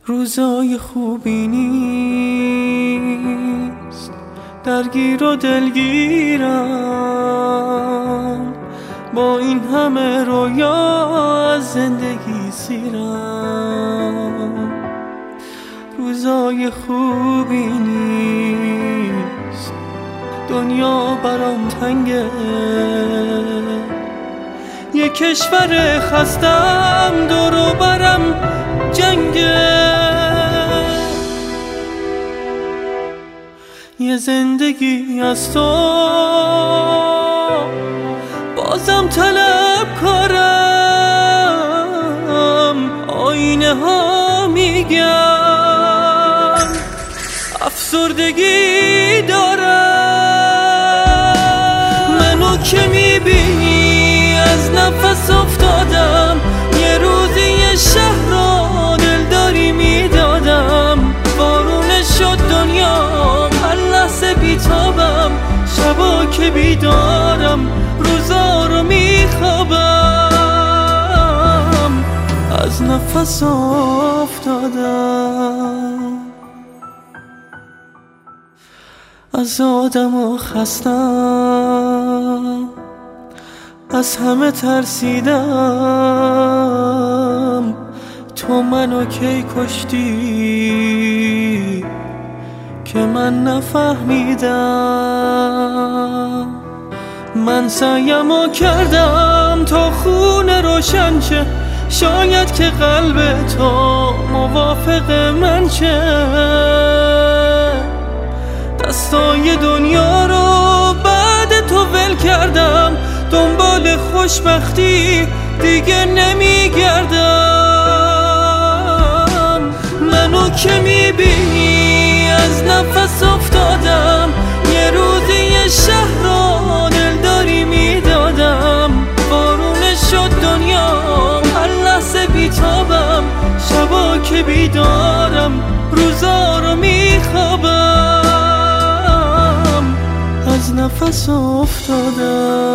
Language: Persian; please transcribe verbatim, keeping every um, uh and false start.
روزای خوبی نیست، درگیر و دلگیرم، با این همه رویا از زندگی سیرم. روزای خوبی نیست، دنیا برام تنگه، یه کشور خستم دور و برم جنگه، یه زندگی از تو بازم طلب کارم، آینه ها میگن افسردگی دارم. منو که میبینی از نفس افتادم، یه روزی یه شهر را دلداری میدادم، بارونه شد دنیام، هر لحظه بیتابم، شبا که بیدارم، روزا رو میخوابم، از نفس افتادم. از آدم و خستم، از همه ترسیدم، تو منو کی کشتی که من نفهمیدم. من سعیمو کردم تا خون روشن شه، شاید که قلب تو موافق من شه. دستای دنیا رو بعد تو ول کردم، دنبال خوشبختی دیگه نمیگردم. منو که میبینی از نفس افتادم، یه روزی یه شهر رو دلداری میدادم، بارونه شد دنیام، هر لحظه بیتابم، شبا که بیدارم، روزا رو میخوابم، از نفس افتادم.